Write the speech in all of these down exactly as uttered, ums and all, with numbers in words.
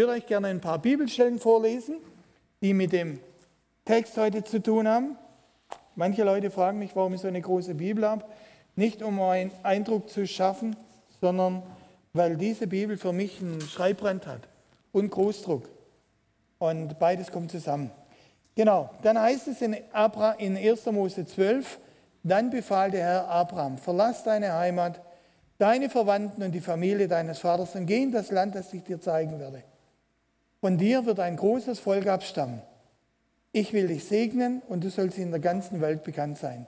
würde euch gerne ein paar Bibelstellen vorlesen, die mit dem Text heute zu tun haben. Manche Leute fragen mich, warum ich so eine große Bibel habe. Nicht um einen Eindruck zu schaffen, sondern weil diese Bibel für mich einen Schreibbrand hat und Großdruck. Und beides kommt zusammen. Genau, dann heißt es in, Abra, in erster Mose zwölf, dann befahl der Herr Abraham, verlass deine Heimat, deine Verwandten und die Familie deines Vaters und geh in das Land, das ich dir zeigen werde. Von dir wird ein großes Volk abstammen. Ich will dich segnen und du sollst in der ganzen Welt bekannt sein.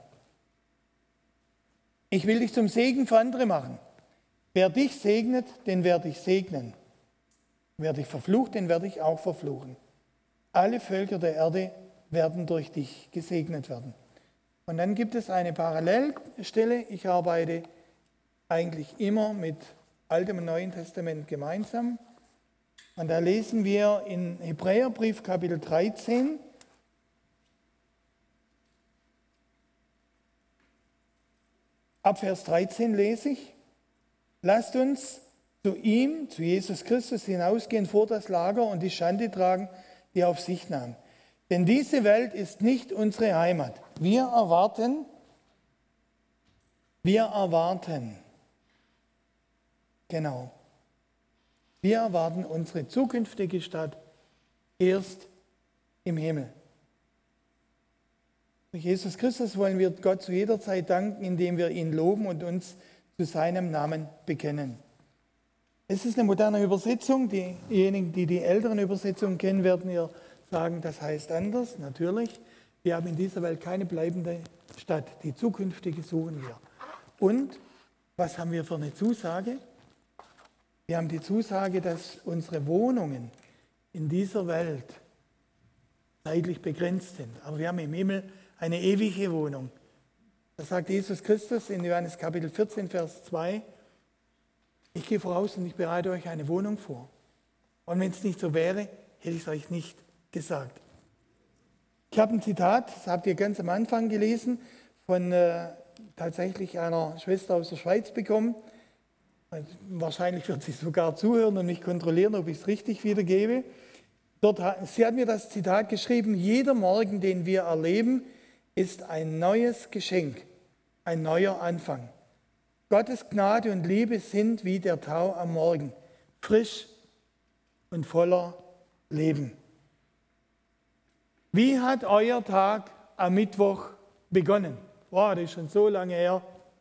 Ich will dich zum Segen für andere machen. Wer dich segnet, den werde ich segnen. Wer dich verflucht, den werde ich auch verfluchen. Alle Völker der Erde werden durch dich gesegnet werden. Und dann gibt es eine Parallelstelle. Ich arbeite eigentlich immer mit Altem und Neuen Testament gemeinsam. Und da lesen wir in Hebräerbrief Kapitel dreizehn, ab Vers dreizehn lese ich, lasst uns zu ihm, zu Jesus Christus hinausgehen vor das Lager und die Schande tragen, die er auf sich nahm. Denn diese Welt ist nicht unsere Heimat. Wir erwarten, wir erwarten, genau, wir erwarten unsere zukünftige Stadt erst im Himmel. Durch Jesus Christus wollen wir Gott zu jeder Zeit danken, indem wir ihn loben und uns zu seinem Namen bekennen. Es ist eine moderne Übersetzung. Diejenigen, die die älteren Übersetzungen kennen, werden hier sagen, das heißt anders. Natürlich, wir haben in dieser Welt keine bleibende Stadt. Die zukünftige suchen wir. Und was haben wir für eine Zusage? Wir haben die Zusage, dass unsere Wohnungen in dieser Welt zeitlich begrenzt sind. Aber wir haben im Himmel eine ewige Wohnung. Das sagt Jesus Christus in Johannes Kapitel vierzehn, Vers zwei. Ich gehe voraus und ich bereite euch eine Wohnung vor. Und wenn es nicht so wäre, hätte ich es euch nicht gesagt. Ich habe ein Zitat, das habt ihr ganz am Anfang gelesen, von äh, tatsächlich einer Schwester aus der Schweiz bekommen. Und wahrscheinlich wird sie sogar zuhören und mich kontrollieren, ob ich es richtig wiedergebe. Dort, sie hat mir das Zitat geschrieben, jeder Morgen, den wir erleben, ist ein neues Geschenk, ein neuer Anfang. Gottes Gnade und Liebe sind wie der Tau am Morgen, frisch und voller Leben. Wie hat euer Tag am Mittwoch begonnen? Wow, das ist schon so lange her.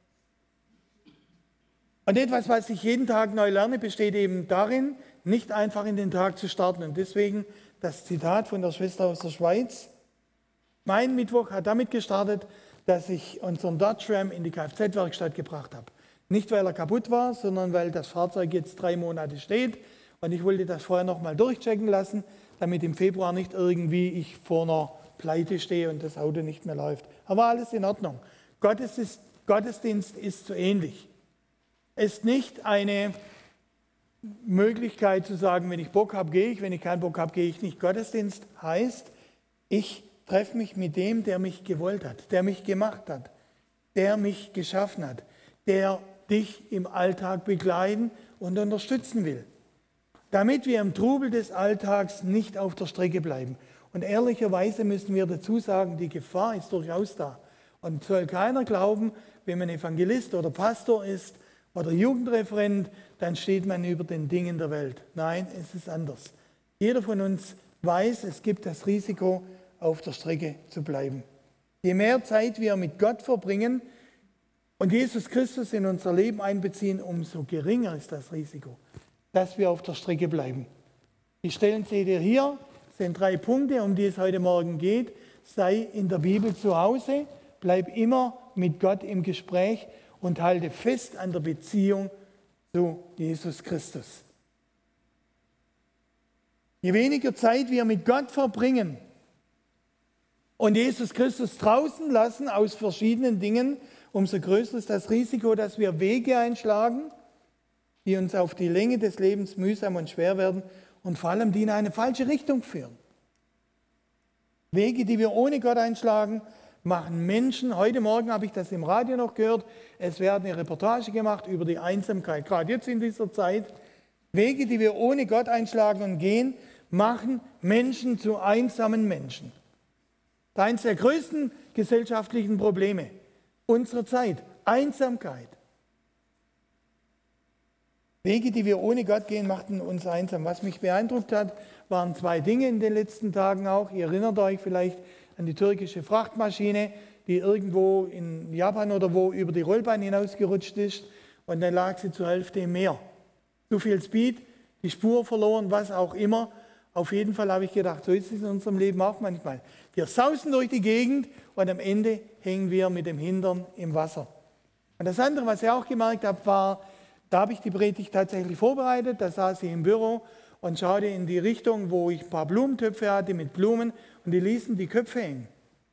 Und etwas, was ich jeden Tag neu lerne, besteht eben darin, nicht einfach in den Tag zu starten. Und deswegen das Zitat von der Schwester aus der Schweiz. Mein Mittwoch hat damit gestartet, dass ich unseren Dodge Ram in die Kfz-Werkstatt gebracht habe. Nicht, weil er kaputt war, sondern weil das Fahrzeug jetzt drei Monate steht. Und ich wollte das vorher nochmal durchchecken lassen, damit im Februar nicht irgendwie ich vor einer Pleite stehe und das Auto nicht mehr läuft. Aber alles in Ordnung. Gottesdienst, Gottesdienst ist so ähnlich. Es ist nicht eine Möglichkeit zu sagen, wenn ich Bock habe, gehe ich, wenn ich keinen Bock habe, gehe ich nicht. Gottesdienst heißt, ich treffe mich mit dem, der mich gewollt hat, der mich gemacht hat, der mich geschaffen hat, der dich im Alltag begleiten und unterstützen will, damit wir im Trubel des Alltags nicht auf der Strecke bleiben. Und ehrlicherweise müssen wir dazu sagen, die Gefahr ist durchaus da. Und soll keiner glauben, wenn man Evangelist oder Pastor ist oder Jugendreferent, dann steht man über den Dingen der Welt. Nein, es ist anders. Jeder von uns weiß, es gibt das Risiko, auf der Strecke zu bleiben. Je mehr Zeit wir mit Gott verbringen und Jesus Christus in unser Leben einbeziehen, umso geringer ist das Risiko, dass wir auf der Strecke bleiben. Die Stellen seht ihr hier, es sind drei Punkte, um die es heute Morgen geht. Sei in der Bibel zu Hause, bleib immer mit Gott im Gespräch und halte fest an der Beziehung zu Jesus Christus. Je weniger Zeit wir mit Gott verbringen und Jesus Christus draußen lassen aus verschiedenen Dingen, umso größer ist das Risiko, dass wir Wege einschlagen, die uns auf die Länge des Lebens mühsam und schwer werden und vor allem die in eine falsche Richtung führen. Wege, die wir ohne Gott einschlagen, machen Menschen, heute Morgen habe ich das im Radio noch gehört, es wird eine Reportage gemacht über die Einsamkeit, gerade jetzt in dieser Zeit. Wege, die wir ohne Gott einschlagen und gehen, machen Menschen zu einsamen Menschen. Das ist eines der größten gesellschaftlichen Probleme unserer Zeit. Einsamkeit. Wege, die wir ohne Gott gehen, machten uns einsam. Was mich beeindruckt hat, waren zwei Dinge in den letzten Tagen auch. Ihr erinnert euch vielleicht an die türkische Frachtmaschine, die irgendwo in Japan oder wo über die Rollbahn hinausgerutscht ist und dann lag sie zur Hälfte im Meer. Zu viel Speed, die Spur verloren, was auch immer. Auf jeden Fall habe ich gedacht, so ist es in unserem Leben auch manchmal. Wir sausen durch die Gegend und am Ende hängen wir mit dem Hintern im Wasser. Und das andere, was ich auch gemerkt habe, war, da habe ich die Predigt tatsächlich vorbereitet, da saß ich im Büro und schaute in die Richtung, wo ich ein paar Blumentöpfe hatte mit Blumen und die ließen die Köpfe hängen.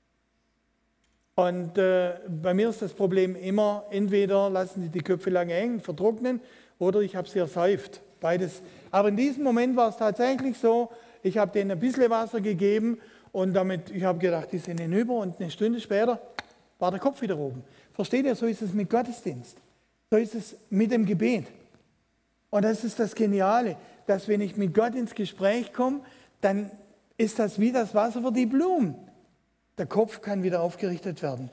Und äh, bei mir ist das Problem immer, entweder lassen sie die Köpfe lange hängen, vertrocknen, oder ich habe sie ersäuft. Beides. Aber in diesem Moment war es tatsächlich so, ich habe denen ein bisschen Wasser gegeben und damit, ich habe gedacht, die sind hinüber und eine Stunde später war der Kopf wieder oben. Versteht ihr, so ist es mit Gottesdienst. So ist es mit dem Gebet. Und das ist das Geniale, dass wenn ich mit Gott ins Gespräch komme, dann ist das wie das Wasser für die Blumen. Der Kopf kann wieder aufgerichtet werden.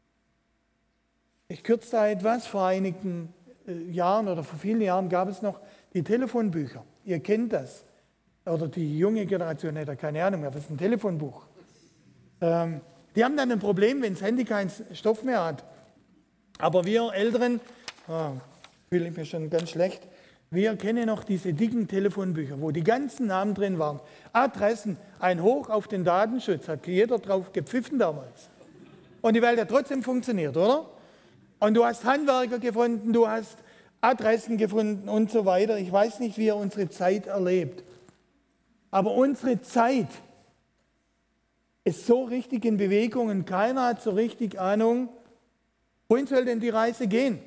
Ich kürze da etwas. Vor einigen Jahren oder vor vielen Jahren gab es noch die Telefonbücher. Ihr kennt das. Oder die junge Generation hätte keine Ahnung mehr, was ist ein Telefonbuch. Ähm, die haben dann ein Problem, wenn das Handy keinen Stoff mehr hat. Aber wir Älteren, oh, fühle ich mich schon ganz schlecht, wir kennen noch diese dicken Telefonbücher, wo die ganzen Namen drin waren. Adressen, ein Hoch auf den Datenschutz, hat jeder drauf gepfiffen damals. Und die Welt hat trotzdem funktioniert, oder? Und du hast Handwerker gefunden, du hast Adressen gefunden und so weiter. Ich weiß nicht, wie ihr unsere Zeit erlebt. Aber unsere Zeit ist so richtig in Bewegung und keiner hat so richtig Ahnung, wohin soll denn die Reise gehen?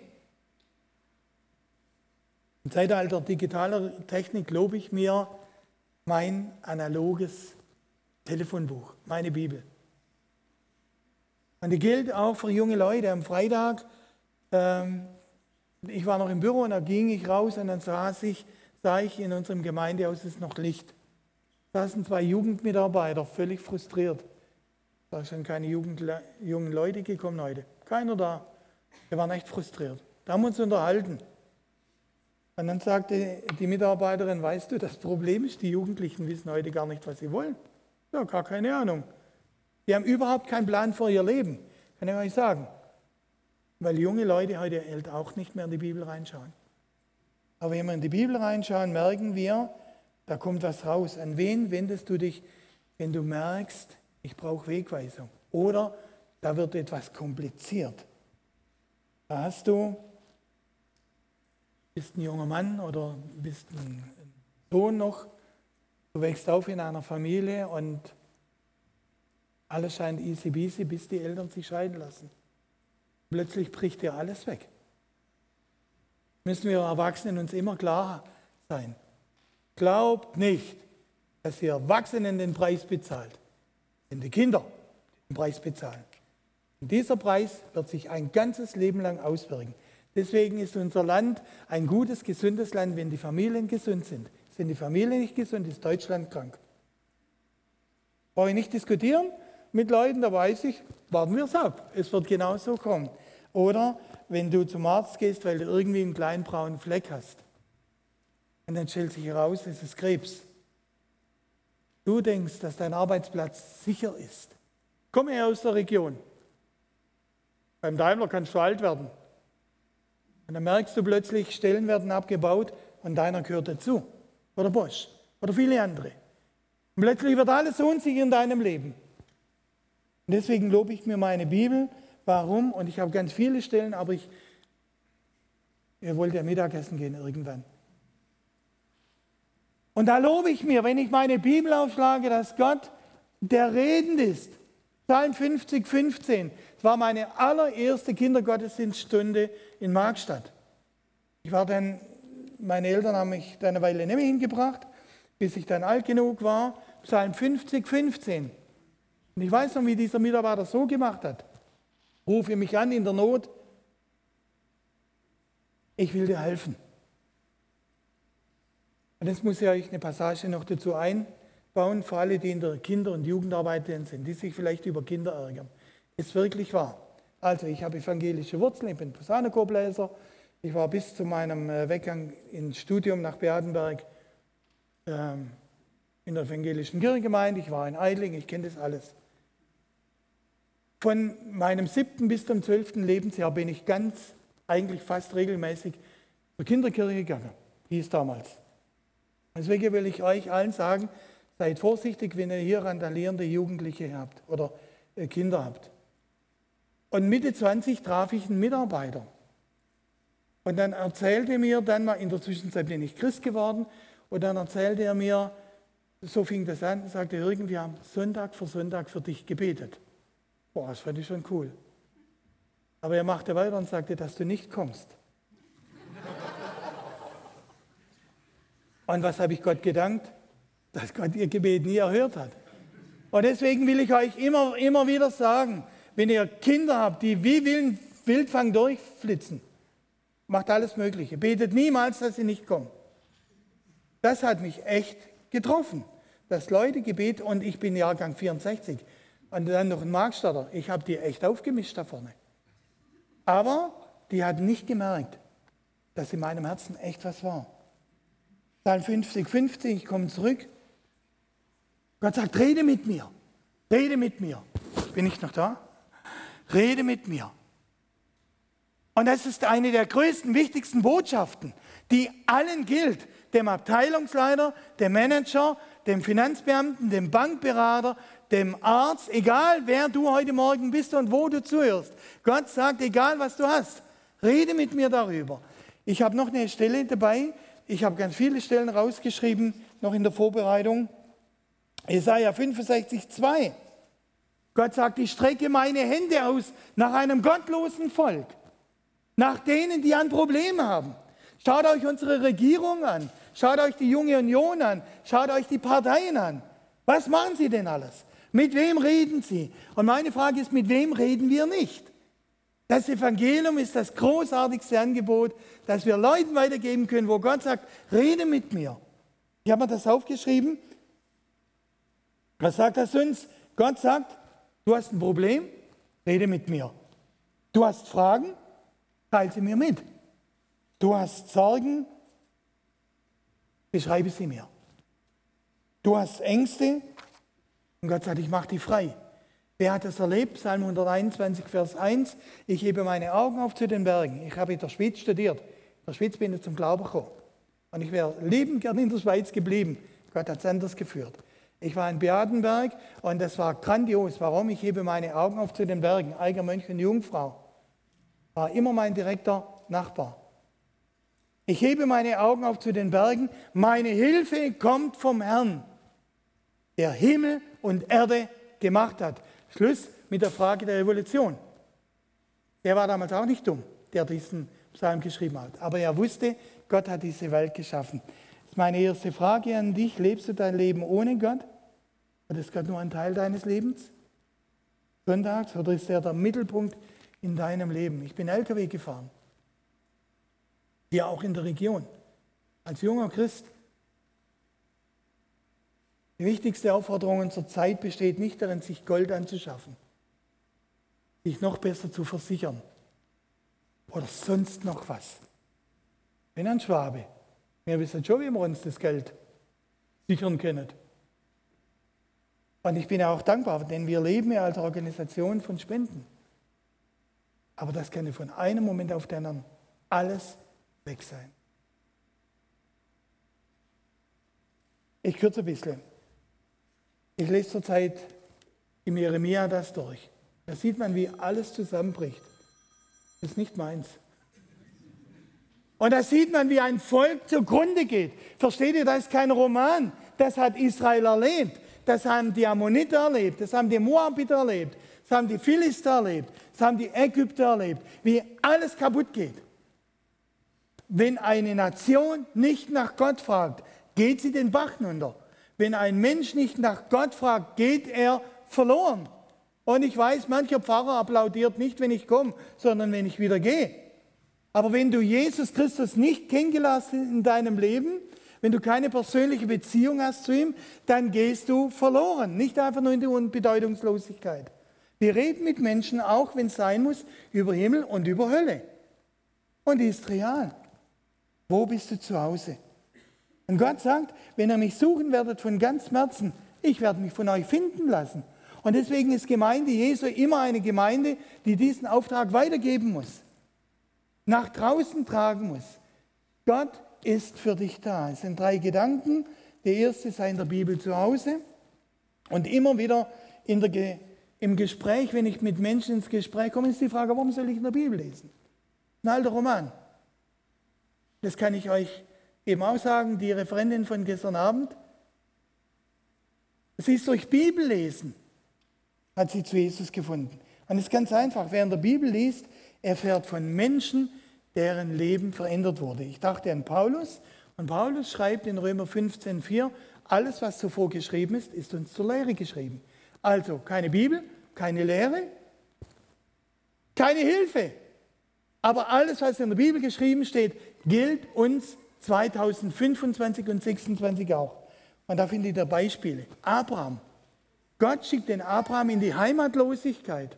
Im Zeitalter digitaler Technik lobe ich mir mein analoges Telefonbuch, meine Bibel. Und die gilt auch für junge Leute. Am Freitag, ähm, ich war noch im Büro und da ging ich raus und dann saß ich, sah ich, in unserem Gemeindehaus ist noch Licht. Da saßen zwei Jugendmitarbeiter, völlig frustriert. Da sind keine Jugend, jungen Leute gekommen heute. Keiner da. Wir waren echt frustriert. Da haben wir uns unterhalten. Und dann sagte die Mitarbeiterin, weißt du, das Problem ist, die Jugendlichen wissen heute gar nicht, was sie wollen. Ja, gar keine Ahnung. Die haben überhaupt keinen Plan für ihr Leben, kann ich euch sagen. Weil junge Leute heute halt auch nicht mehr in die Bibel reinschauen. Aber wenn wir in die Bibel reinschauen, merken wir, da kommt was raus. An wen wendest du dich, wenn du merkst, ich brauche Wegweisung? Oder da wird etwas kompliziert. Da hast du, bist ein junger Mann oder bist ein Sohn noch, du wächst auf in einer Familie und alles scheint easy peasy, bis die Eltern sich scheiden lassen. Plötzlich bricht dir alles weg. Müssen wir Erwachsenen uns immer klar sein. Glaubt nicht, dass die Erwachsenen den Preis bezahlt. Sind die Kinder, die den Preis bezahlen. Und dieser Preis wird sich ein ganzes Leben lang auswirken. Deswegen ist unser Land ein gutes, gesundes Land, wenn die Familien gesund sind. Sind die Familien nicht gesund, ist Deutschland krank. Brauche ich nicht diskutieren mit Leuten, da weiß ich, warten wir es ab. Es wird genau so kommen. Oder wenn du zum Arzt gehst, weil du irgendwie einen kleinen braunen Fleck hast. Und dann stellt sich heraus, es ist Krebs. Du denkst, dass dein Arbeitsplatz sicher ist. Komme her aus der Region. Beim Daimler kannst du alt werden. Und dann merkst du plötzlich, Stellen werden abgebaut und deiner gehört dazu. Oder Bosch. Oder viele andere. Und plötzlich wird alles unsicher in deinem Leben. Und deswegen lobe ich mir meine Bibel. Warum? Und ich habe ganz viele Stellen, aber ich, ihr wollt ja Mittagessen gehen irgendwann. Und da lobe ich mir, wenn ich meine Bibel aufschlage, dass Gott der redend ist. Psalm fünfzig, fünfzehn. Das war meine allererste Kindergottesdienststunde in Markstadt. Ich war dann, meine Eltern haben mich dann eine Weile nicht mehr hingebracht, bis ich dann alt genug war. Psalm fünfzig, fünfzehn. Und ich weiß noch, wie dieser Mitarbeiter so gemacht hat. Rufe mich an in der Not. Ich will dir helfen. Und jetzt muss ich euch eine Passage noch dazu einbauen, für alle, die in der Kinder- und Jugendarbeit sind, die sich vielleicht über Kinder ärgern. Ist wirklich wahr. Also ich habe evangelische Wurzeln, ich bin Posaunenchorbläser. Ich war bis zu meinem Weggang ins Studium nach Beatenberg ähm, in der evangelischen Kirchengemeinde. Ich war in Eidling, ich kenne das alles. Von meinem siebten bis zum zwölften Lebensjahr bin ich ganz, eigentlich fast regelmäßig zur Kinderkirche gegangen, hieß damals. Deswegen will ich euch allen sagen, seid vorsichtig, wenn ihr hier randalierende Jugendliche habt oder äh, Kinder habt. Und Mitte zwanzig traf ich einen Mitarbeiter. Und dann erzählte er mir, dann mal in der Zwischenzeit bin ich Christ geworden, und dann erzählte er mir, so fing das an, sagte Jürgen, wir haben Sonntag für Sonntag für dich gebetet. Boah, das fand ich schon cool. Aber er machte weiter und sagte, dass du nicht kommst. Und was habe ich Gott gedankt? Dass Gott ihr Gebet nie erhört hat. Und deswegen will ich euch immer, immer wieder sagen, wenn ihr Kinder habt, die wie wilden Wildfang durchflitzen, macht alles Mögliche. Betet niemals, dass sie nicht kommen. Das hat mich echt getroffen, dass Leute Gebet, und ich bin Jahrgang vierundsechzig, und dann noch ein Markstadter, ich habe die echt aufgemischt da vorne. Aber die hatten nicht gemerkt, dass in meinem Herzen echt was war. Psalm fünfzig, fünfzig, ich komme zurück. Gott sagt, rede mit mir, rede mit mir. Bin ich noch da? Rede mit mir. Und das ist eine der größten, wichtigsten Botschaften, die allen gilt. Dem Abteilungsleiter, dem Manager, dem Finanzbeamten, dem Bankberater, dem Arzt, egal wer du heute Morgen bist und wo du zuhörst. Gott sagt, egal was du hast, rede mit mir darüber. Ich habe noch eine Stelle dabei, ich habe ganz viele Stellen rausgeschrieben, noch in der Vorbereitung. Jesaja fünfundsechzig, zwei. Gott sagt, ich strecke meine Hände aus nach einem gottlosen Volk, nach denen, die ein Problem haben. Schaut euch unsere Regierung an, schaut euch die Junge Union an, schaut euch die Parteien an. Was machen sie denn alles? Mit wem reden sie? Und meine Frage ist, mit wem reden wir nicht? Das Evangelium ist das großartigste Angebot, das wir Leuten weitergeben können, wo Gott sagt, rede mit mir. Ich habe mir das aufgeschrieben. Was sagt das uns? Gott sagt, du hast ein Problem, rede mit mir. Du hast Fragen, teile sie mir mit. Du hast Sorgen, beschreibe sie mir. Du hast Ängste, und Gott sagt, ich mache die frei. Wer hat das erlebt? Psalm hunderteinundzwanzig, Vers eins. Ich hebe meine Augen auf zu den Bergen. Ich habe in der Schweiz studiert. In der Schweiz bin ich zum Glauben gekommen. Und ich wäre liebend gern in der Schweiz geblieben. Gott hat es anders geführt. Ich war in Beatenberg und das war grandios. Warum? Ich hebe meine Augen auf zu den Bergen. Eiger Mönch und Jungfrau war immer mein direkter Nachbar. Ich hebe meine Augen auf zu den Bergen. Meine Hilfe kommt vom Herrn, der Himmel und Erde gemacht hat. Schluss mit der Frage der Evolution. Der war damals auch nicht dumm, der diesen Psalm geschrieben hat. Aber er wusste, Gott hat diese Welt geschaffen. Das ist meine erste Frage an dich. Lebst du dein Leben ohne Gott? Oder ist Gott nur ein Teil deines Lebens? Sonntags? Oder ist er der Mittelpunkt in deinem Leben? Ich bin L K W gefahren. Hier auch in der Region. Als junger Christ. Die wichtigste Aufforderung zur Zeit besteht nicht darin, sich Gold anzuschaffen, sich noch besser zu versichern oder sonst noch was. Ich bin ein Schwabe. Wir wissen schon, wie wir uns das Geld sichern können. Und ich bin auch dankbar, denn wir leben ja als Organisation von Spenden. Aber das kann ja von einem Moment auf den anderen alles weg sein. Ich kürze ein bisschen. Ich lese zurzeit im Jeremia das durch. Da sieht man, wie alles zusammenbricht. Das ist nicht meins. Und da sieht man, wie ein Volk zugrunde geht. Versteht ihr, das ist kein Roman. Das hat Israel erlebt. Das haben die Ammoniter erlebt. Das haben die Moabiter erlebt. Das haben die Philister erlebt. Das haben die Ägypter erlebt. Wie alles kaputt geht. Wenn eine Nation nicht nach Gott fragt, geht sie den Bach hinunter. Wenn ein Mensch nicht nach Gott fragt, geht er verloren. Und ich weiß, mancher Pfarrer applaudiert nicht, wenn ich komme, sondern wenn ich wieder gehe. Aber wenn du Jesus Christus nicht kennengelernt hast in deinem Leben, Wenn du keine persönliche Beziehung hast zu ihm, dann gehst du verloren. Nicht einfach nur in die Unbedeutungslosigkeit. Wir reden mit Menschen, auch wenn es sein muss, über Himmel und über Hölle. Und die ist real. Wo bist du zu Hause? Und Gott sagt, wenn ihr mich suchen werdet von ganzem Herzen, ich werde mich von euch finden lassen. Und deswegen ist Gemeinde Jesu immer eine Gemeinde, die diesen Auftrag weitergeben muss. Nach draußen tragen muss. Gott ist für dich da. Es sind drei Gedanken. Der erste sei in der Bibel zu Hause. Und immer wieder in der Ge- im Gespräch, wenn ich mit Menschen ins Gespräch komme, ist die Frage, warum soll ich in der Bibel lesen? Ein alter Roman. Das kann ich euch eben auch sagen, die Referentin von gestern Abend. Sie ist durch Bibellesen, hat sie zu Jesus gefunden. Und es ist ganz einfach, wer in der Bibel liest, erfährt von Menschen, deren Leben verändert wurde. Ich dachte an Paulus, und Paulus schreibt in Römer fünfzehn vier, alles, was zuvor geschrieben ist, ist uns zur Lehre geschrieben. Also keine Bibel, keine Lehre, keine Hilfe. Aber alles, was in der Bibel geschrieben steht, gilt uns zweitausendfünfundzwanzig und sechsundzwanzig auch. Und da findet ihr Beispiele. Abraham. Gott schickt den Abraham in die Heimatlosigkeit.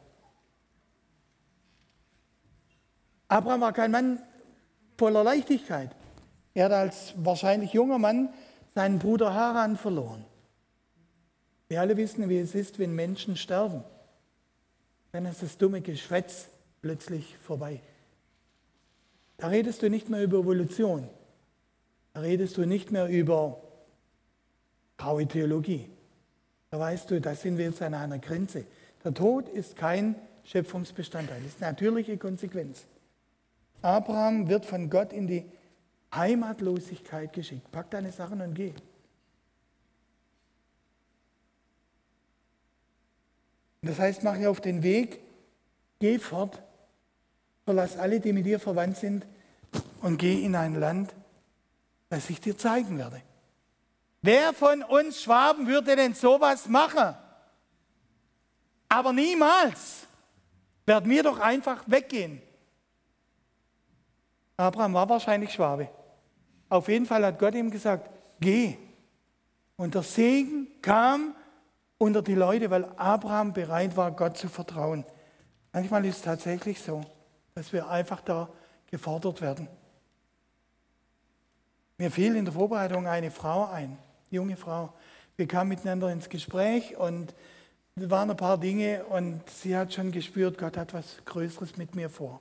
Abraham war kein Mann voller Leichtigkeit. Er hat als wahrscheinlich junger Mann seinen Bruder Haran verloren. Wir alle wissen, wie es ist, wenn Menschen sterben. Dann ist das dumme Geschwätz plötzlich vorbei. Da redest du nicht mehr über Evolution. Da redest du nicht mehr über graue Theologie. Da weißt du, da sind wir jetzt an einer Grenze. Der Tod ist kein Schöpfungsbestandteil, das ist eine natürliche Konsequenz. Abraham wird von Gott in die Heimatlosigkeit geschickt. Pack deine Sachen und geh. Das heißt, mach dir auf den Weg, geh fort, verlass alle, die mit dir verwandt sind und geh in ein Land, das ich dir zeigen werde. Wer von uns Schwaben würde denn sowas machen? Aber niemals werden wir doch einfach weggehen. Abraham war wahrscheinlich Schwabe. Auf jeden Fall hat Gott ihm gesagt, geh. Und der Segen kam unter die Leute, weil Abraham bereit war, Gott zu vertrauen. Manchmal ist es tatsächlich so, dass wir einfach da gefordert werden. Mir fiel in der Vorbereitung eine Frau ein, junge Frau. Wir kamen miteinander ins Gespräch und es waren ein paar Dinge und sie hat schon gespürt, Gott hat was Größeres mit mir vor.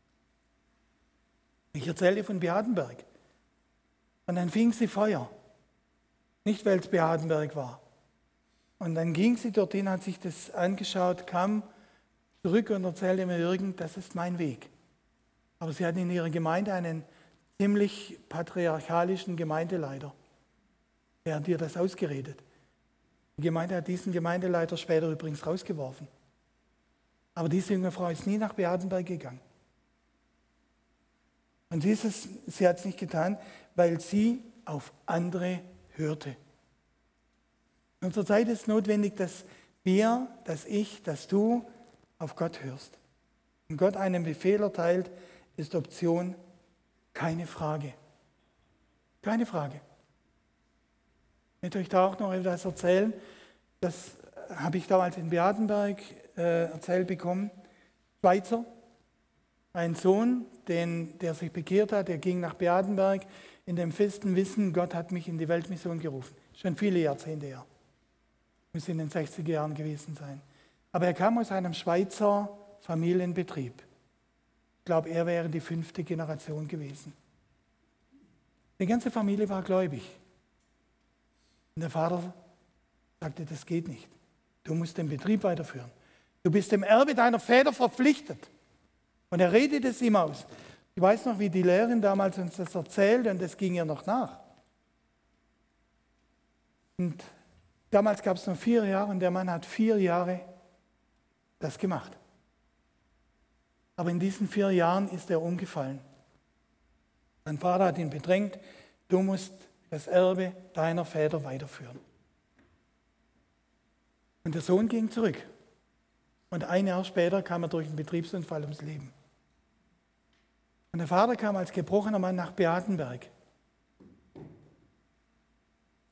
Ich erzählte von Beatenberg. Und dann fing sie Feuer. Nicht, weil es Beatenberg war. Und dann ging sie dorthin, hat sich das angeschaut, kam zurück und erzählte mir, Jürgen, das ist mein Weg. Aber sie hat in ihrer Gemeinde einen ziemlich patriarchalischen Gemeindeleiter. Der hat ihr das ausgeredet. Die Gemeinde hat diesen Gemeindeleiter später übrigens rausgeworfen. Aber diese junge Frau ist nie nach Beatenberg gegangen. Und dieses, sie hat es nicht getan, weil sie auf andere hörte. In unserer Zeit ist notwendig, dass wir, dass ich, dass du auf Gott hörst. Wenn Gott einen Befehl erteilt, ist Option keine Frage. Keine Frage. Ich möchte euch da auch noch etwas erzählen. Das habe ich damals in Beatenberg äh, erzählt bekommen. Schweizer, ein Sohn, den, der sich bekehrt hat, der ging nach Beatenberg in dem festen Wissen, Gott hat mich in die Weltmission gerufen. Schon viele Jahrzehnte her. Muss in den sechziger Jahren gewesen sein. Aber er kam aus einem Schweizer Familienbetrieb. Ich glaube, er wäre die fünfte Generation gewesen. Die ganze Familie war gläubig. Und der Vater sagte, das geht nicht. Du musst den Betrieb weiterführen. Du bist dem Erbe deiner Väter verpflichtet. Und er redete es ihm aus. Ich weiß noch, wie die Lehrerin damals uns das erzählt und das ging ihr noch nach. Und damals gab es noch vier Jahre und der Mann hat vier Jahre das gemacht. Aber in diesen vier Jahren ist er umgefallen. Sein Vater hat ihn bedrängt, du musst das Erbe deiner Väter weiterführen. Und der Sohn ging zurück. Und ein Jahr später kam er durch einen Betriebsunfall ums Leben. Und der Vater kam als gebrochener Mann nach Beatenberg.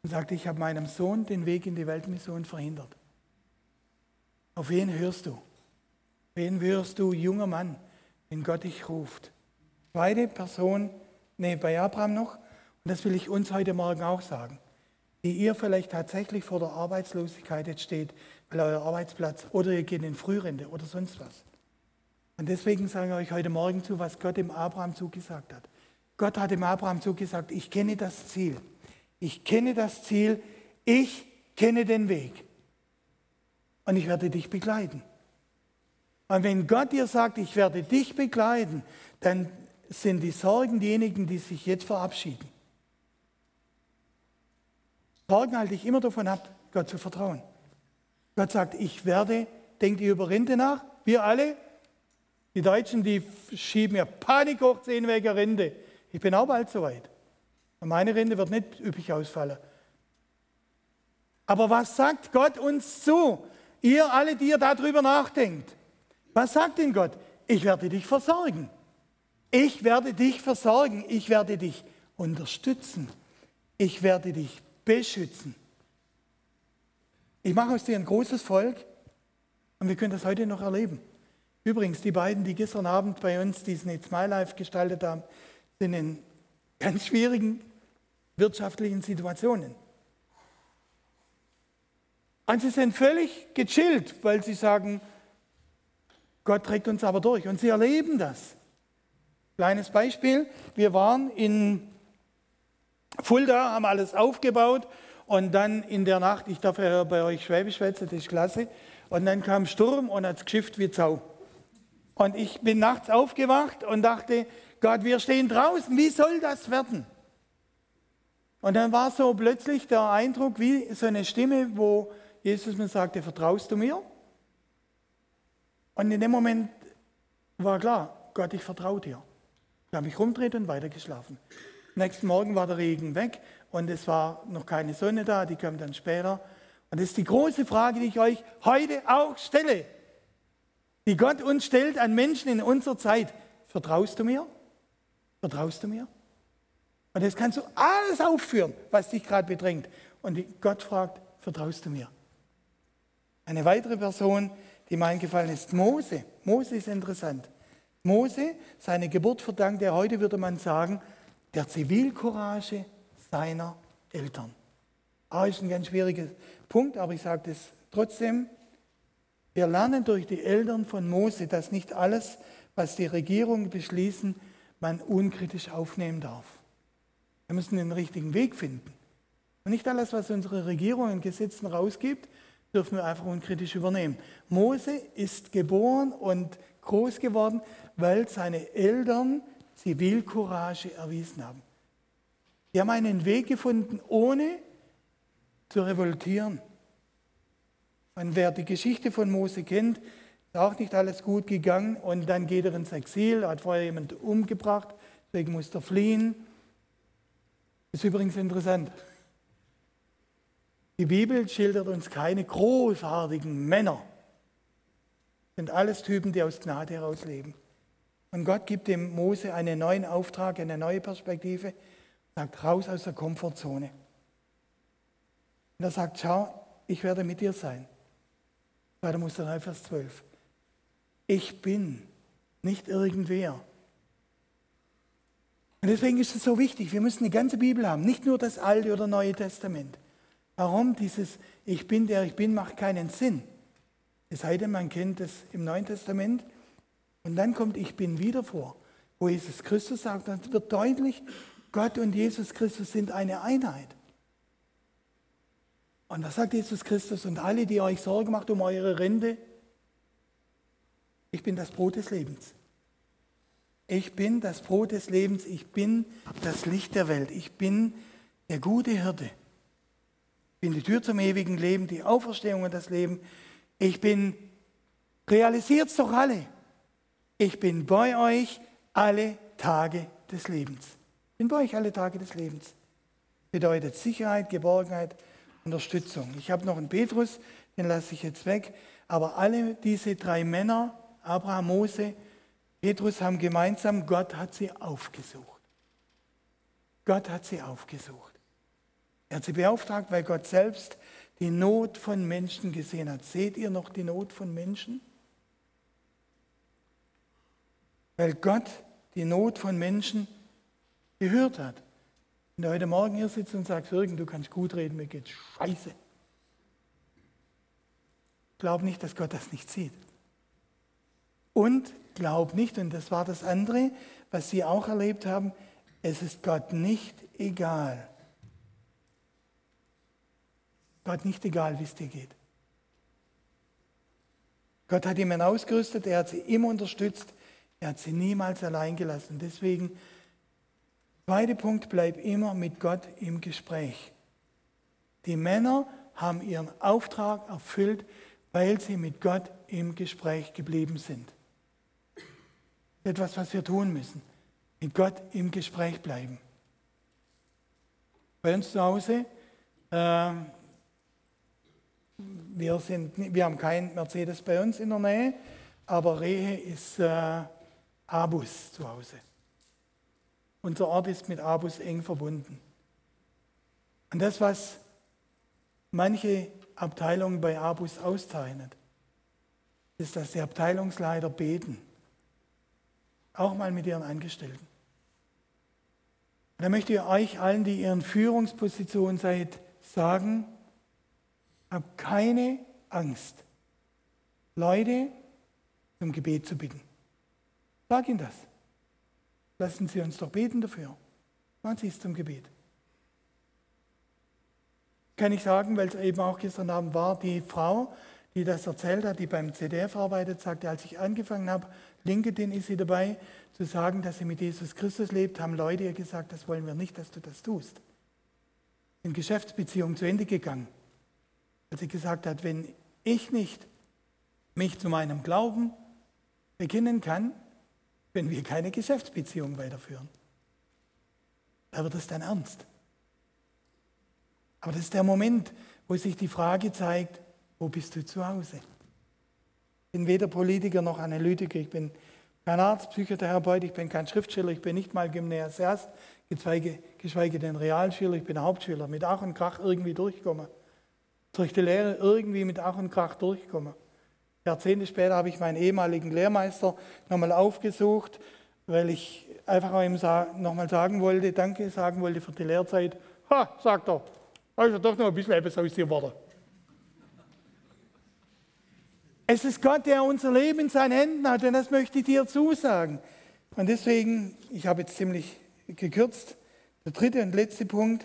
und sagte, ich habe meinem Sohn den Weg in die Weltmission verhindert. Auf wen hörst du? Wen hörst du, junger Mann, wenn Gott dich ruft? Zweite Person, nee, bei Abraham noch, und das will ich uns heute Morgen auch sagen, die ihr vielleicht tatsächlich vor der Arbeitslosigkeit jetzt steht, weil euer Arbeitsplatz, oder ihr geht in Frührente oder sonst was. Und deswegen sage ich euch heute Morgen zu, was Gott dem Abraham zugesagt hat. Gott hat dem Abraham zugesagt, ich kenne das Ziel. Ich kenne das Ziel, ich kenne den Weg. Und ich werde dich begleiten. Und wenn Gott dir sagt, ich werde dich begleiten, dann sind die Sorgen diejenigen, die sich jetzt verabschieden. Sorgen halte ich immer davon ab, Gott zu vertrauen. Gott sagt, ich werde, denkt ihr über Rente nach? Wir alle? Die Deutschen, die schieben ja Panik hoch zehn wegen Rente. Ich bin auch bald soweit. Und meine Rente wird nicht üppig ausfallen. Aber was sagt Gott uns zu? Ihr alle, die ihr darüber nachdenkt. Was sagt denn Gott? Ich werde dich versorgen. Ich werde dich versorgen. Ich werde dich unterstützen. Ich werde dich beschützen. Ich mache aus dir ein großes Volk und wir können das heute noch erleben. Übrigens, die beiden, die gestern Abend bei uns diesen It's My Life gestaltet haben, sind in ganz schwierigen wirtschaftlichen Situationen. Und sie sind völlig gechillt, weil sie sagen, Gott trägt uns aber durch. Und sie erleben das. Kleines Beispiel, wir waren in Fulda, haben alles aufgebaut und dann in der Nacht, ich darf ja bei euch Schwäbisch schwätzen, das ist klasse, und dann kam Sturm und hat es geschifft wie Zau. Und ich bin nachts aufgewacht und dachte, Gott, wir stehen draußen, wie soll das werden? Und dann war so plötzlich der Eindruck, wie so eine Stimme, wo Jesus mir sagte, vertraust du mir? Und in dem Moment war klar, Gott, ich vertraue dir. Ich habe mich rumgedreht und weitergeschlafen. Nächsten Morgen war der Regen weg und es war noch keine Sonne da, die kam dann später. Und das ist die große Frage, die ich euch heute auch stelle, die Gott uns stellt an Menschen in unserer Zeit. Vertraust du mir? Vertraust du mir? Und das kannst du alles aufführen, was dich gerade bedrängt. Und Gott fragt, vertraust du mir? Eine weitere Person, die mir eingefallen ist, Mose. Mose ist interessant. Mose, seine Geburt verdankt er, heute würde man sagen, der Zivilcourage seiner Eltern. Ah, ist ein ganz schwieriger Punkt, aber ich sage das trotzdem. Wir lernen durch die Eltern von Mose, dass nicht alles, was die Regierungen beschließen, man unkritisch aufnehmen darf. Wir müssen den richtigen Weg finden. Und nicht alles, was unsere Regierung in Gesetzen rausgibt, dürfen wir einfach unkritisch übernehmen. Mose ist geboren und groß geworden, weil seine Eltern Zivilcourage erwiesen haben. Die haben einen Weg gefunden, ohne zu revoltieren. Und wer die Geschichte von Mose kennt, ist auch nicht alles gut gegangen. Und dann geht er ins Exil, hat vorher jemanden umgebracht, deswegen muss er fliehen. Das ist übrigens interessant. Die Bibel schildert uns keine großartigen Männer. Das sind alles Typen, die aus Gnade heraus leben. Und Gott gibt dem Mose einen neuen Auftrag, eine neue Perspektive, sagt, raus aus der Komfortzone. Und er sagt, schau, ich werde mit dir sein. zweiter Mose drei, Vers zwölf. Ich bin, nicht irgendwer. Und deswegen ist es so wichtig, wir müssen die ganze Bibel haben, nicht nur das Alte oder Neue Testament. Warum? Dieses Ich bin, der ich bin, macht keinen Sinn. Es sei denn, man kennt es im Neuen Testament. Und dann kommt Ich bin wieder vor, wo Jesus Christus sagt, dann wird deutlich, Gott und Jesus Christus sind eine Einheit. Und was sagt Jesus Christus? Und alle, die euch Sorge macht um eure Rente, ich bin das Brot des Lebens. Ich bin das Brot des Lebens, ich bin das Licht der Welt, ich bin der gute Hirte. Ich bin die Tür zum ewigen Leben, die Auferstehung und das Leben. Ich bin, realisiert es doch alle, ich bin bei euch alle Tage des Lebens. Ich bin bei euch alle Tage des Lebens. Bedeutet Sicherheit, Geborgenheit, Unterstützung. Ich habe noch einen Petrus, den lasse ich jetzt weg. Aber alle diese drei Männer, Abraham, Mose, Petrus, haben gemeinsam, Gott hat sie aufgesucht. Gott hat sie aufgesucht. Er hat sie beauftragt, weil Gott selbst die Not von Menschen gesehen hat. Seht ihr noch die Not von Menschen? Weil Gott die Not von Menschen gehört hat. Wenn du heute Morgen hier sitzt und sagst, Jürgen, du kannst gut reden, mir geht's scheiße. Glaub nicht, dass Gott das nicht sieht. Und glaub nicht, und das war das andere, was sie auch erlebt haben, es ist Gott nicht egal. Gott nicht egal, wie es dir geht. Gott hat ihn ausgerüstet, er hat sie immer unterstützt, er hat sie niemals allein gelassen. Deswegen, zweiter Punkt, bleib immer mit Gott im Gespräch. Die Männer haben ihren Auftrag erfüllt, weil sie mit Gott im Gespräch geblieben sind. Das ist etwas, was wir tun müssen. Mit Gott im Gespräch bleiben. Bei uns zu Hause, äh, wir, sind, wir haben keinen Mercedes bei uns in der Nähe, aber Rehe ist äh, Abus zu Hause. Unser Ort ist mit Abus eng verbunden. Und das, was manche Abteilungen bei Abus auszeichnet, ist, dass die Abteilungsleiter beten. Auch mal mit ihren Angestellten. Und da möchte ich euch allen, die in Führungspositionen seid, sagen, habt keine Angst, Leute zum Gebet zu bitten. Sag ihnen das. Lassen Sie uns doch beten dafür. Machen Sie es zum Gebet. Kann ich sagen, weil es eben auch gestern Abend war, die Frau, die das erzählt hat, die beim C D F arbeitet, sagte, als ich angefangen habe, LinkedIn ist sie dabei, zu sagen, dass sie mit Jesus Christus lebt, haben Leute ihr gesagt, das wollen wir nicht, dass du das tust. In Geschäftsbeziehungen zu Ende gegangen. Als sie gesagt hat, wenn ich nicht mich zu meinem Glauben bekennen kann, können wir keine Geschäftsbeziehung weiterführen. Da wird es dann ernst. Aber das ist der Moment, wo sich die Frage zeigt, wo bist du zu Hause? Ich bin weder Politiker noch Analytiker, ich bin kein Arzt, Psychotherapeut, ich bin kein Schriftsteller, ich bin nicht mal Gymnasiast, geschweige, geschweige denn Realschüler, ich bin Hauptschüler, mit Ach und Krach irgendwie durchgekommen. Durch die Lehre irgendwie mit Ach und Krach durchgekommen. Jahrzehnte später habe ich meinen ehemaligen Lehrmeister nochmal aufgesucht, weil ich einfach ihm nochmal sagen wollte, danke sagen wollte für die Lehrzeit. Ha, sagt er, also doch noch ein bisschen etwas aus dir geworden. Es ist Gott, der unser Leben in seinen Händen hat, und das möchte ich dir zusagen. Und deswegen, ich habe jetzt ziemlich gekürzt, der dritte und letzte Punkt,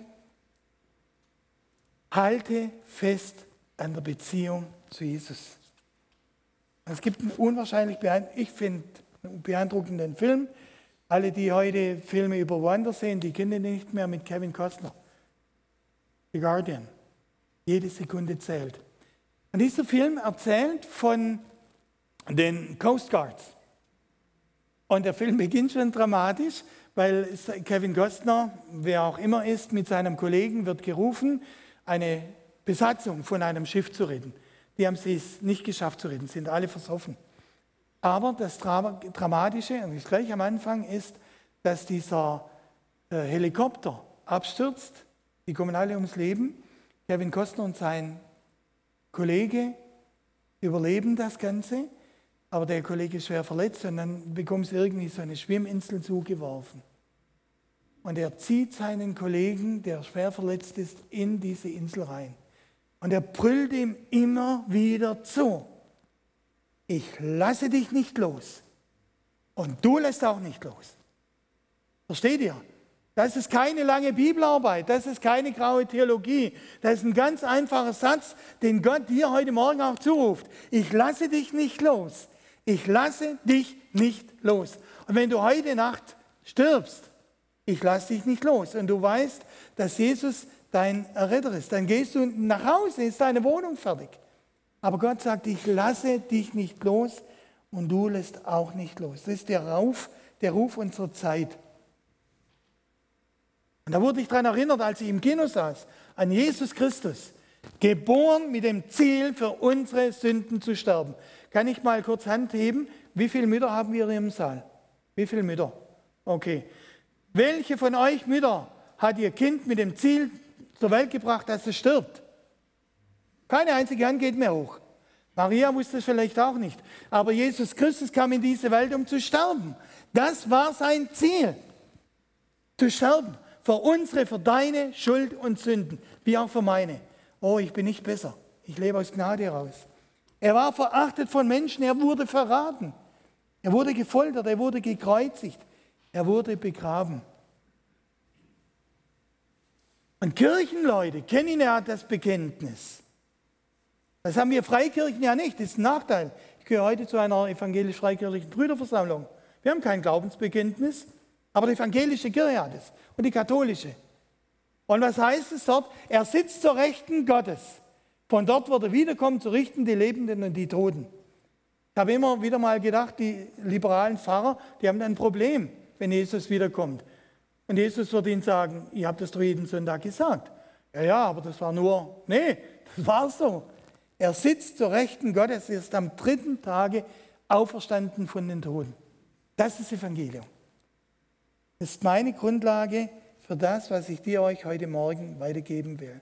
halte fest an der Beziehung zu Jesus. Es gibt einen unwahrscheinlich, ich finde, einen beeindruckenden Film. Alle, die heute Filme über Wander sehen, die kennen den nicht mehr, mit Kevin Costner. The Guardian. Jede Sekunde zählt. Und dieser Film erzählt von den Coast Guards. Und der Film beginnt schon dramatisch, weil Kevin Costner, wer auch immer ist, mit seinem Kollegen wird gerufen, eine Besatzung von einem Schiff zu retten. Die haben es nicht geschafft zu retten, sind alle versoffen. Aber das Dramatische, und das gleich am Anfang, ist, dass dieser äh, Helikopter abstürzt. Die kommen alle ums Leben. Kevin Costner und sein Kollege überleben das Ganze, aber der Kollege ist schwer verletzt und dann bekommt sie irgendwie so eine Schwimminsel zugeworfen. Und er zieht seinen Kollegen, der schwer verletzt ist, in diese Insel rein. Und er brüllt ihm immer wieder zu. Ich lasse dich nicht los. Und du lässt auch nicht los. Versteht ihr? Das ist keine lange Bibelarbeit, das ist keine graue Theologie. Das ist ein ganz einfacher Satz, den Gott dir heute Morgen auch zuruft. Ich lasse dich nicht los. Ich lasse dich nicht los. Und wenn du heute Nacht stirbst, ich lasse dich nicht los. Und du weißt, dass Jesus dein Erretter ist. Dann gehst du nach Hause, ist deine Wohnung fertig. Aber Gott sagt, ich lasse dich nicht los und du lässt auch nicht los. Das ist der Ruf, der Ruf unserer Zeit. Und da wurde ich daran erinnert, als ich im Kino saß, an Jesus Christus, geboren mit dem Ziel, für unsere Sünden zu sterben. Kann ich mal kurz Hand heben? Wie viele Mütter haben wir hier im Saal? Wie viele Mütter? Okay. Welche von euch Mütter hat ihr Kind mit dem Ziel zur Welt gebracht, dass es stirbt. Keine einzige Hand geht mehr hoch. Maria wusste es vielleicht auch nicht. Aber Jesus Christus kam in diese Welt, um zu sterben. Das war sein Ziel. Zu sterben. Für unsere, für deine Schuld und Sünden. Wie auch für meine. Oh, ich bin nicht besser. Ich lebe aus Gnade heraus. Er war verachtet von Menschen. Er wurde verraten. Er wurde gefoltert. Er wurde gekreuzigt. Er wurde begraben. Und Kirchenleute kennen ja das Bekenntnis. Das haben wir Freikirchen ja nicht. Das ist ein Nachteil. Ich gehöre heute zu einer evangelisch-freikirchlichen Brüderversammlung. Wir haben kein Glaubensbekenntnis, aber die evangelische Kirche hat es und die katholische. Und was heißt es dort? Er sitzt zur Rechten Gottes. Von dort wird er wiederkommen, zu richten die Lebenden und die Toten. Ich habe immer wieder mal gedacht, die liberalen Pfarrer, die haben ein Problem, wenn Jesus wiederkommt. Und Jesus wird ihnen sagen, ihr habt das doch jeden Sonntag gesagt. Ja, ja, aber das war nur, nee, das war so. Er sitzt zur Rechten Gottes, er ist am dritten Tage auferstanden von den Toten. Das ist Evangelium. Das ist meine Grundlage für das, was ich dir euch heute Morgen weitergeben will.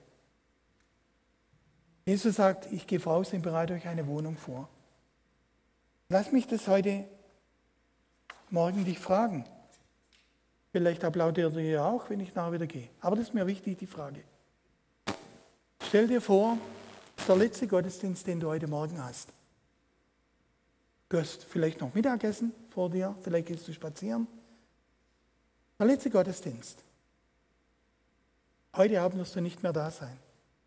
Jesus sagt, ich gehe voraus und bereite euch eine Wohnung vor. Lass mich das heute Morgen dich fragen. Vielleicht applaudiert ihr auch, wenn ich nachher wieder gehe. Aber das ist mir wichtig, die Frage. Stell dir vor, das ist der letzte Gottesdienst, den du heute Morgen hast. Du hast vielleicht noch Mittagessen vor dir, vielleicht gehst du spazieren. Der letzte Gottesdienst. Heute Abend wirst du nicht mehr da sein.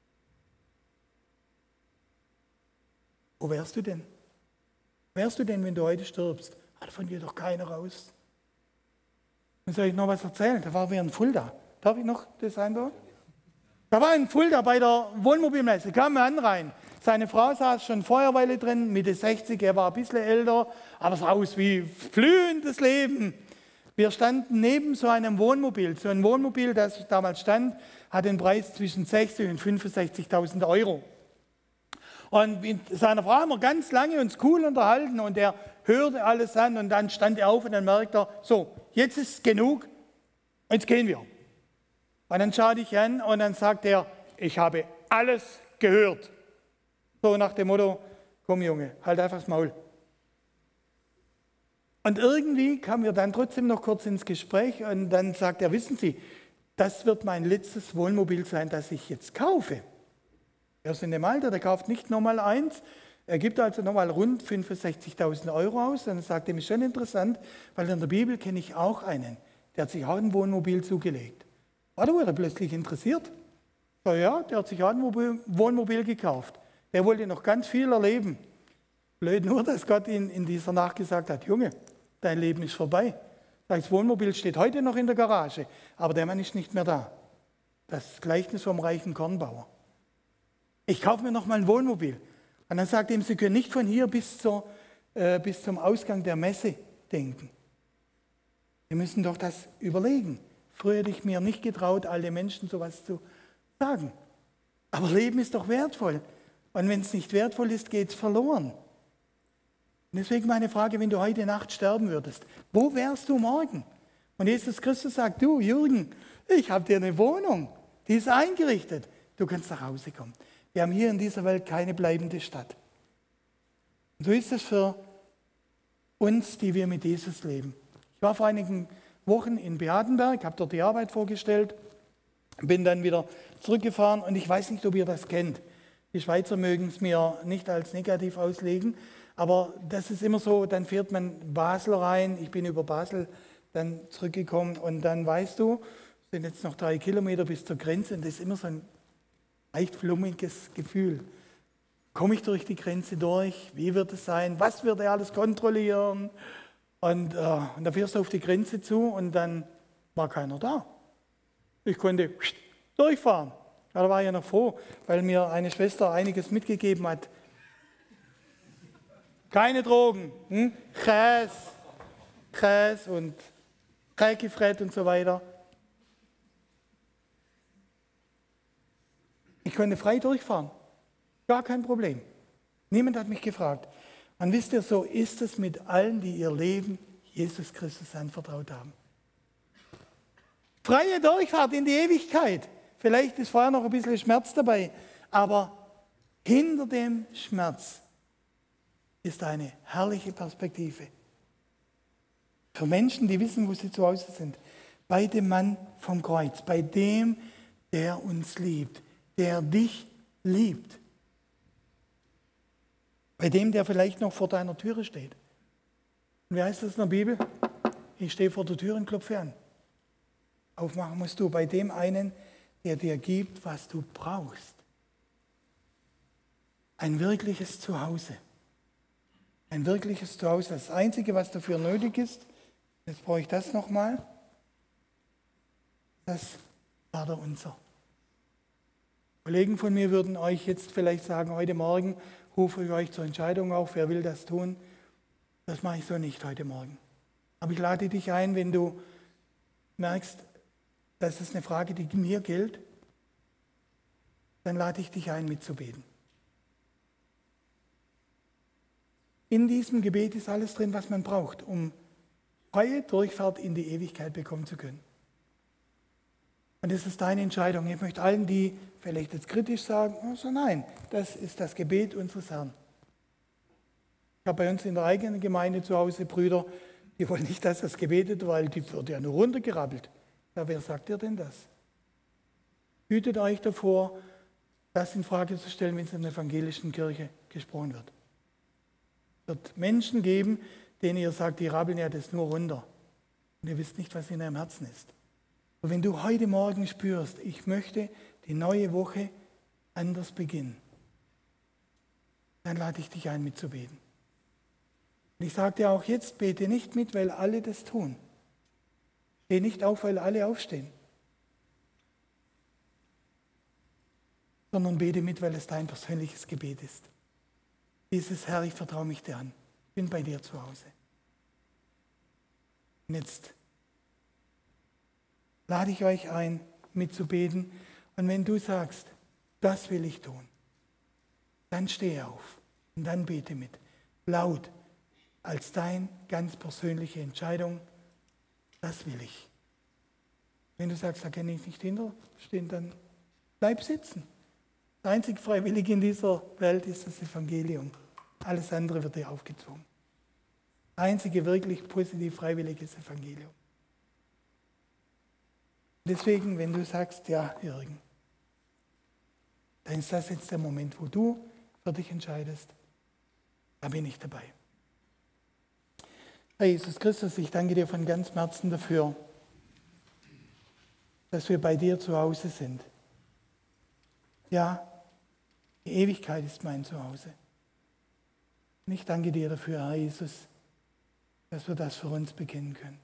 Wo wärst du denn? Wo wärst du denn, wenn du heute stirbst? Ah, davon geht doch keiner raus. Dann soll ich noch was erzählen. Da war wir in Fulda. Darf ich noch das einbauen? Da war in Fulda bei der Wohnmobilmesse, kam ein Mann rein. Seine Frau saß schon vorher eine Weile drin, Mitte sechzig, er war ein bisschen älter, aber sah aus wie flühendes Leben. Wir standen neben so einem Wohnmobil. So ein Wohnmobil, das damals stand, hat den Preis zwischen sechzig und fünfundsechzigtausend Euro. Und mit seiner Frau haben wir ganz lange uns cool unterhalten und er hörte alles an und dann stand er auf und dann merkt er, so, jetzt ist es genug, jetzt gehen wir. Und dann schaute ich an und dann sagt er, ich habe alles gehört. So nach dem Motto, komm Junge, halt einfach das Maul. Und irgendwie kamen wir dann trotzdem noch kurz ins Gespräch und dann sagt er, wissen Sie, das wird mein letztes Wohnmobil sein, das ich jetzt kaufe. Er ist in dem Alter, der kauft nicht nochmal eins, er gibt also nochmal rund fünfundsechzigtausend Euro aus. Und dann sagt er, mir schon interessant, weil in der Bibel kenne ich auch einen, der hat sich auch ein Wohnmobil zugelegt. War da wurde er plötzlich interessiert? So, ja, der hat sich auch ein Wohnmobil gekauft. Der wollte noch ganz viel erleben. Blöd nur, dass Gott ihn in dieser Nacht gesagt hat, Junge, dein Leben ist vorbei. Das Wohnmobil steht heute noch in der Garage, aber der Mann ist nicht mehr da. Das Gleichnis vom reichen Kornbauer. Ich kaufe mir noch mal ein Wohnmobil. Und dann sagt er ihm, Sie können nicht von hier bis, zur, äh, bis zum Ausgang der Messe denken. Sie müssen doch das überlegen. Früher hätte ich mir nicht getraut, alle Menschen sowas zu sagen. Aber Leben ist doch wertvoll. Und wenn es nicht wertvoll ist, geht es verloren. Und deswegen meine Frage, wenn du heute Nacht sterben würdest, wo wärst du morgen? Und Jesus Christus sagt, du Jürgen, ich habe dir eine Wohnung, die ist eingerichtet. Du kannst nach Hause kommen. Wir haben hier in dieser Welt keine bleibende Stadt. Und so ist es für uns, die wir mit Jesus leben. Ich war vor einigen Wochen in Beatenberg, habe dort die Arbeit vorgestellt, bin dann wieder zurückgefahren und ich weiß nicht, ob ihr das kennt. Die Schweizer mögen es mir nicht als negativ auslegen, aber das ist immer so, dann fährt man Basel rein, ich bin über Basel dann zurückgekommen und dann weißt du, es sind jetzt noch drei Kilometer bis zur Grenze und das ist immer so ein leicht flummiges Gefühl. Komme ich durch die Grenze durch? Wie wird es sein? Was wird er alles kontrollieren? Und, äh, und da fährst du auf die Grenze zu und dann war keiner da. Ich konnte durchfahren. Ja, da war ich ja noch froh, weil mir eine Schwester einiges mitgegeben hat. Keine Drogen, hm? Käse, Käse und Kalkifred und so weiter. Ich konnte frei durchfahren. Gar kein Problem. Niemand hat mich gefragt. Und wisst ihr, so ist es mit allen, die ihr Leben Jesus Christus anvertraut haben. Freie Durchfahrt in die Ewigkeit. Vielleicht ist vorher noch ein bisschen Schmerz dabei, aber hinter dem Schmerz ist eine herrliche Perspektive. Für Menschen, die wissen, wo sie zu Hause sind. Bei dem Mann vom Kreuz, bei dem, der uns liebt, der dich liebt. Bei dem, der vielleicht noch vor deiner Türe steht. Und wie heißt das in der Bibel? Ich stehe vor der Tür und klopfe an. Aufmachen musst du bei dem einen, der dir gibt, was du brauchst. Ein wirkliches Zuhause. Ein wirkliches Zuhause. Das Einzige, was dafür nötig ist, jetzt brauche ich das nochmal, das Vaterunser. Kollegen von mir würden euch jetzt vielleicht sagen, heute Morgen rufe ich euch zur Entscheidung auf, wer will das tun? Das mache ich so nicht heute Morgen. Aber ich lade dich ein, wenn du merkst, das ist eine Frage, die mir gilt, dann lade ich dich ein, mitzubeten. In diesem Gebet ist alles drin, was man braucht, um freie Durchfahrt in die Ewigkeit bekommen zu können. Und das ist deine Entscheidung. Ich möchte allen, die vielleicht jetzt kritisch sagen, also nein, das ist das Gebet unseres Herrn. Ich habe bei uns in der eigenen Gemeinde zu Hause Brüder, die wollen nicht, dass das gebetet, weil die wird ja nur runtergerabbelt. Ja, wer sagt dir denn das? Hütet euch davor, das in Frage zu stellen, wenn es in der evangelischen Kirche gesprochen wird. Es wird Menschen geben, denen ihr sagt, die rabbeln ja das nur runter. Und ihr wisst nicht, was in ihrem Herzen ist. Und wenn du heute Morgen spürst, ich möchte die neue Woche anders beginnen, dann lade ich dich ein, mitzubeten. Und ich sage dir auch jetzt, bete nicht mit, weil alle das tun. Steh nicht auf, weil alle aufstehen. Sondern bete mit, weil es dein persönliches Gebet ist. Dieses Herr, ich vertraue mich dir an. Ich bin bei dir zu Hause. Und jetzt lade ich euch ein, mitzubeten. Und wenn du sagst, das will ich tun, dann steh auf und dann bete mit. Laut, als deine ganz persönliche Entscheidung, das will ich. Wenn du sagst, da kann ich nicht hinterstehen, dann bleib sitzen. Das einzig Freiwillige in dieser Welt ist das Evangelium. Alles andere wird dir aufgezwungen. Das einzige wirklich positiv freiwillige ist das Evangelium. Deswegen, wenn du sagst, ja, Jürgen, dann ist das jetzt der Moment, wo du für dich entscheidest, da bin ich dabei. Herr Jesus Christus, ich danke dir von ganzem Herzen dafür, dass wir bei dir zu Hause sind. Ja, die Ewigkeit ist mein Zuhause. Und ich danke dir dafür, Herr Jesus, dass wir das für uns bekennen können.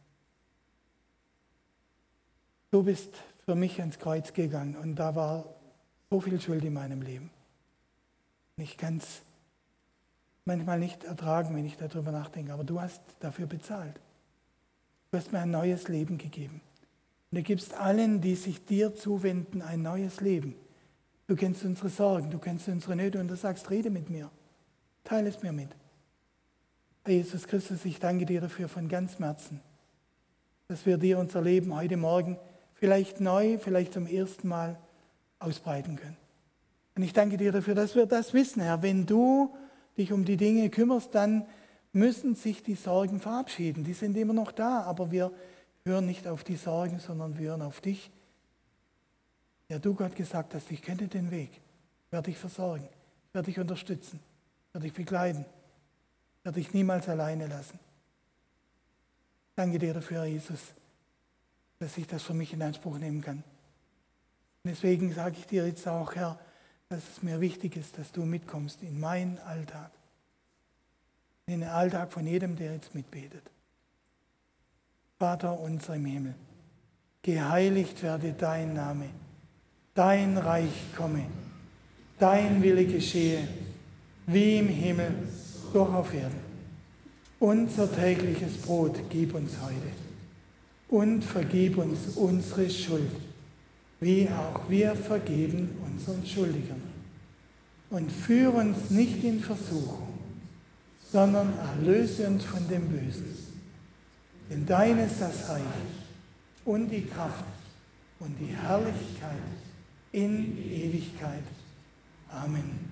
Du bist für mich ans Kreuz gegangen und da war so viel Schuld in meinem Leben. Und ich kann es manchmal nicht ertragen, wenn ich darüber nachdenke, aber du hast dafür bezahlt. Du hast mir ein neues Leben gegeben. Und du gibst allen, die sich dir zuwenden, ein neues Leben. Du kennst unsere Sorgen, du kennst unsere Nöte und du sagst, rede mit mir. Teile es mir mit. Herr Jesus Christus, ich danke dir dafür von ganzem Herzen, dass wir dir unser Leben heute Morgen vielleicht neu, vielleicht zum ersten Mal ausbreiten können. Und ich danke dir dafür, dass wir das wissen, Herr. Wenn du dich um die Dinge kümmerst, dann müssen sich die Sorgen verabschieden. Die sind immer noch da, aber wir hören nicht auf die Sorgen, sondern wir hören auf dich. Ja, du Gott gesagt hast, ich kenne den Weg, ich werde dich versorgen, ich werde dich unterstützen, ich werde dich begleiten, ich werde dich niemals alleine lassen. Danke dir dafür, Herr Jesus, dass ich das für mich in Anspruch nehmen kann. Und deswegen sage ich dir jetzt auch, Herr, dass es mir wichtig ist, dass du mitkommst in meinen Alltag, in den Alltag von jedem, der jetzt mitbetet. Vater unser im Himmel, geheiligt werde dein Name, dein Reich komme, dein Wille geschehe, wie im Himmel, so auf Erden. Unser tägliches Brot gib uns heute und vergib uns unsere Schuld, wie auch wir vergeben unseren Schuldigern. Und führe uns nicht in Versuchung, sondern erlöse uns von dem Bösen. Denn dein ist das Reich und die Kraft und die Herrlichkeit in Ewigkeit. Amen.